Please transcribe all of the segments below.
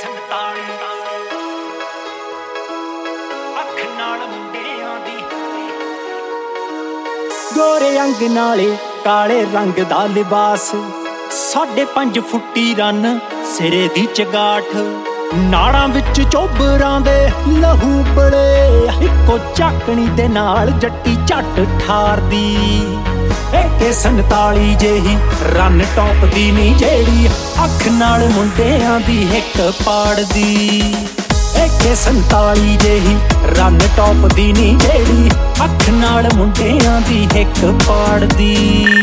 AK47 ਅੱਖ ਨਾਲ ਮੁੰਡਿਆਂ ਦੀ ਗੋਰੇ ਅੰਗ ਨਾਲੇ ਕਾਲੇ ਰੰਗ ਦਾ ਲਿਬਾਸ 5.5 ਫੁੱਟੀ ਰਨ ਸਿਰੇ ਦੀ ਚਗਾਠ ਨਾੜਾਂ ਵਿੱਚ ਚੋਬਰਾਂ ਦੇ ਲਹੂ ਬੜੇ ਇੱਕੋ ਝਾਕਣੀ ਦੇ ਨਾਲ ਜੱਟੀ ਝੱਟ ਠਾਰਦੀ AK47 ਜਿਹੀ ਰਨ ਟੌਪ ਦੀ ਨੀ ਜਿਹੜੀ ਅੱਖ ਨਾਲ ਮੁੰਡਿਆਂ ਦੀ ਹਿੱਕ ਪਾੜਦੀ AK47 ਜਿਹੀ ਰਨ ਟੌਪ ਦੀ ਨੀ ਜਿਹੜੀ ਅੱਖ ਨਾਲ ਮੁੰਡਿਆਂ ਦੀ ਹਿੱਕ ਪਾੜਦੀ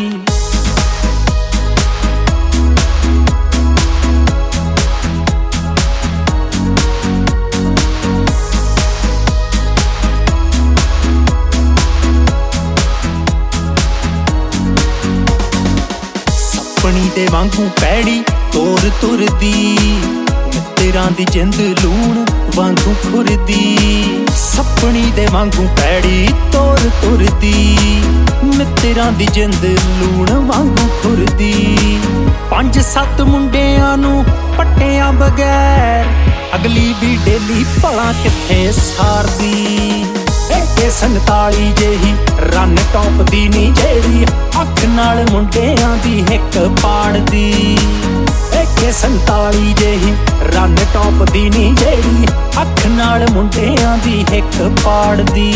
ਸੱਪਣੀ ਦੇ ਵਾਂਗੂ ਪੈੜੀ ਤੋਰ ਤੁਰਦੀ ਮਿੱਤਰਾਂ ਦੀ ਜਿੰਦ ਲੂਣ ਵਾਂਗੂ ਖੁਰਦੀ ਸੱਪਣੀ ਦੇ ਵਾਂਗੂ ਪੈੜੀ ਤੋਰ ਤੁਰਦੀ ਮਿੱਤਰਾਂ ਦੀ ਜਿੰਦ ਲੂਣ ਵਾਂਗੂ ਖੁਰਦੀ 5-7 ਮੁੰਡਿਆਂ ਨੂੰ ਪੱਟਿਆਂ ਬਗੈਰ ਅਗਲੀ ਵੀ ਡੇਲੀ ਭਲਾ ਕਿੱਥੇ ਸਾਰਦੀ AK47 ਜਿਹੀ ਰਨ ਟੌਪ ਦੀ ਨੀ ਜਿਹੜੀ ਅੱਖ ਨਾਲ ਮੁੰਡਿਆਂ ਦੀ ਹਿੱਕ ਪਾੜਦੀ AK47 ਜਿਹੀ ਰਨ ਟੌਪ ਦੀ ਨੀ ਜਿਹੜੀ ਅੱਖ ਨਾਲ ਮੁੰਡਿਆਂ ਦੀ ਹਿੱਕ ਪਾੜਦੀ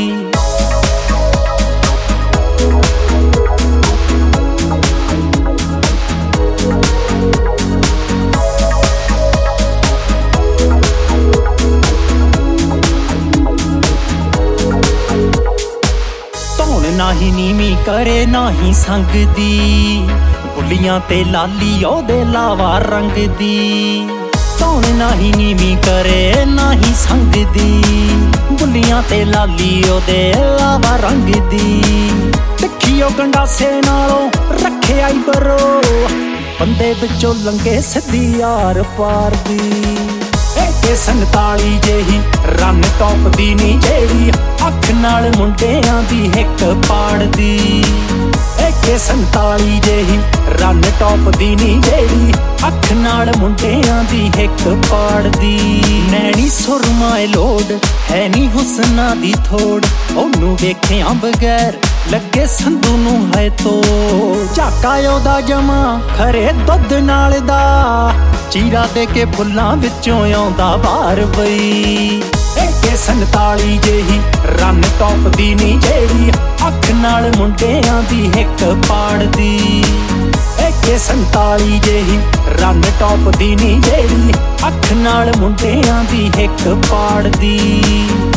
ਨਾਹੀਂ ਨੀਵੀਂ ਕਰੇ ਨਾਹੀਂ ਸੰਗਦੀ ਬੁੱਲੀਆਂ ਤੇ ਲਾਲੀ ਉਹਦੇ ਲਾਵਾ ਰੰਗ ਦੀ ਧੌਣ ਨਾਹੀਂ ਨੀਵੀਂ ਕਰੇ ਨਾਹੀਂ ਸੰਗਦੀ ਬੁੱਲੀਆਂ ਤੇ ਲਾਲੀ ਉਹਦੇ ਲਾਵਾ ਰੰਗ ਦੀ ਤਿੱਖੀਓ ਗੰਡਾਸੇ ਨਾਲੋਂ ਰੱਖਿਆ ਈ ਬਰੋ ਬੰਦੇ ਵਿੱਚੋਂ ਲੰਘੇ ਸਿੱਧੀ ਯਾਰ ਪਾਰ ਦੀ AK47 ਜਿਹੀ ਰਨ ਟੌਪ ਦੀ ਨੀ ਜਿਹੜੀ ਅੱਖ ਨਾਲ ਮੁੰਡਿਆਂ ਦੀ ਹਿੱਕ ਪਾੜਦੀ AK47 ਜਿਹੀ ਰਨ ਟੌਪ ਦੀ ਨੀ ਜਿਹੜੀ ਅੱਖ ਨਾਲ ਮੁੰਡਿਆਂ ਦੀ ਹਿੱਕ ਪਾੜਦੀ ਨੈਣੀ ਸੁਰਮਾਏ ਲੋਡ ਹੈ ਨੀ ਹੁਸਨਾਂ ਦੀ ਥੋੜ ਉਹਨੂੰ ਵੇਖਿਆ ਬਗੈਰ ਲੱਗੇ ਸੰਧੂ ਨੂੰ ਹੈ ਤੋ ਝਾਕਾ ਉਹਦਾ ਜਮਾ ਖਰੇ ਦੁੱਧ ਨਾਲ ਦਾ ਚੀਰਾ ਦੇ ਕੇ ਫੁੱਲਾਂ ਵਿੱਚੋਂ ਆਉਂਦਾ ਬਾਹਰ ਬਈ AK47 ਜਿਹੀ ਰਨ ਟੌਪ ਦੀ ਨੀ ਜਿਹੜੀ ਅੱਖ ਨਾਲ ਮੁੰਡਿਆਂ ਦੀ ਹਿੱਕ ਪਾੜਦੀ AK47 ਜਿਹੀ ਰਨ ਟੌਪ ਦੀ ਨੀ ਜਿਹੜੀ ਅੱਖ ਨਾਲ ਮੁੰਡਿਆਂ ਦੀ ਹਿੱਕ ਪਾੜਦੀ